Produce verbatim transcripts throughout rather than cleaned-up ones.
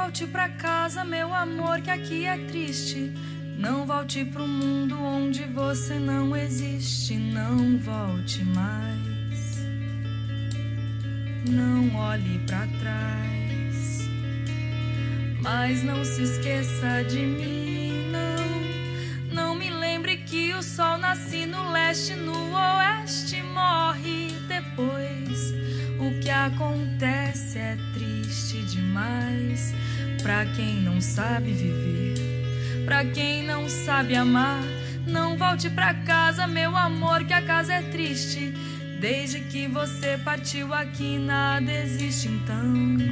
volte pra casa, meu amor, que aqui é triste. Não volte pro mundo onde você não existe. Não volte mais. Não olhe pra trás. Mas não se esqueça de mim, não. Não me lembre que o sol nasce no leste, no oeste morre depois. O que acontece é triste demais pra quem não sabe viver, pra quem não sabe amar. Não volte pra casa, meu amor, que a casa é triste. Desde que você partiu aqui nada existe, então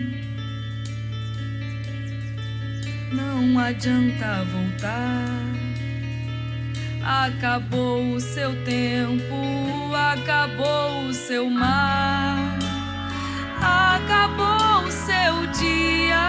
não adianta voltar. Acabou o seu tempo, acabou o seu mar, acabou o seu dia,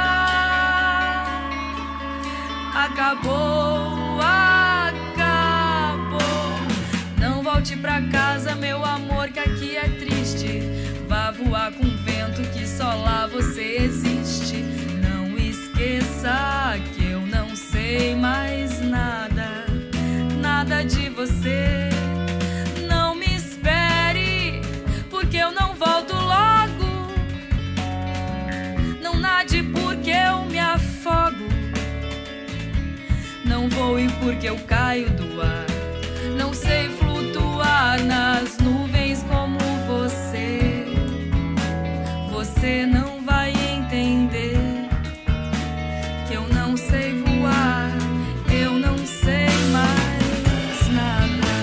acabou, acabou. Não volte pra casa, meu amor, que aqui é triste. Vá voar com vento que só lá você existe. Não esqueça que eu não sei mais nada, nada de você. Não me espere, porque eu não volto logo. Não nade porque eu me afogo. Não voe porque eu caio do ar. Não sei flutuar nas nuvens como você. Você não vai entender que eu não sei voar. Eu não sei mais nada.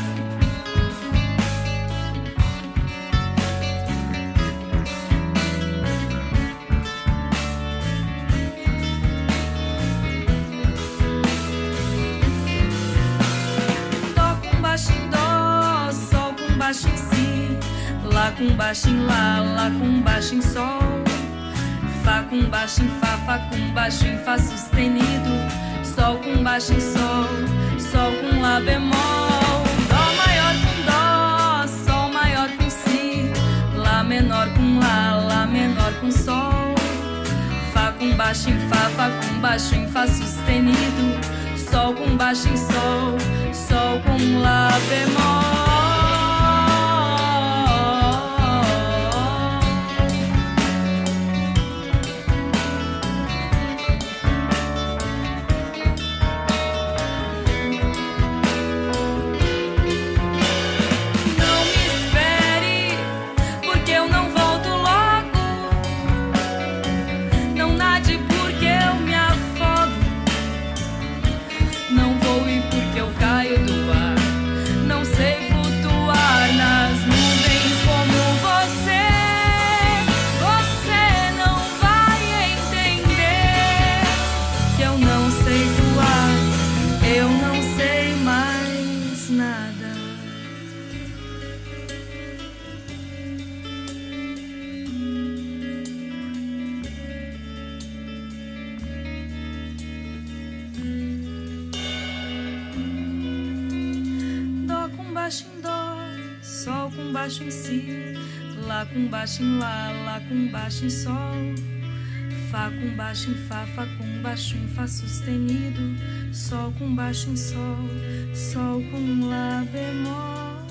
Dó com baixo em dó, sol com baixo em si, lá com baixo em lá, lá com baixo em sol, fá com baixo em fá, fá com baixo em fá sustenido, sol com baixo em sol, sol com lá bemol, dó maior com dó, sol maior com si, lá menor com lá, lá menor com sol, fá com baixo em fá, fá com baixo em fá sustenido, sol com baixo em sol, sol com lá bemol. Sol com baixo em si, lá com baixo em lá, lá com baixo em sol, fá com baixo em fá, fá com baixo em fá sustenido, sol com baixo em sol, sol com lá bemol.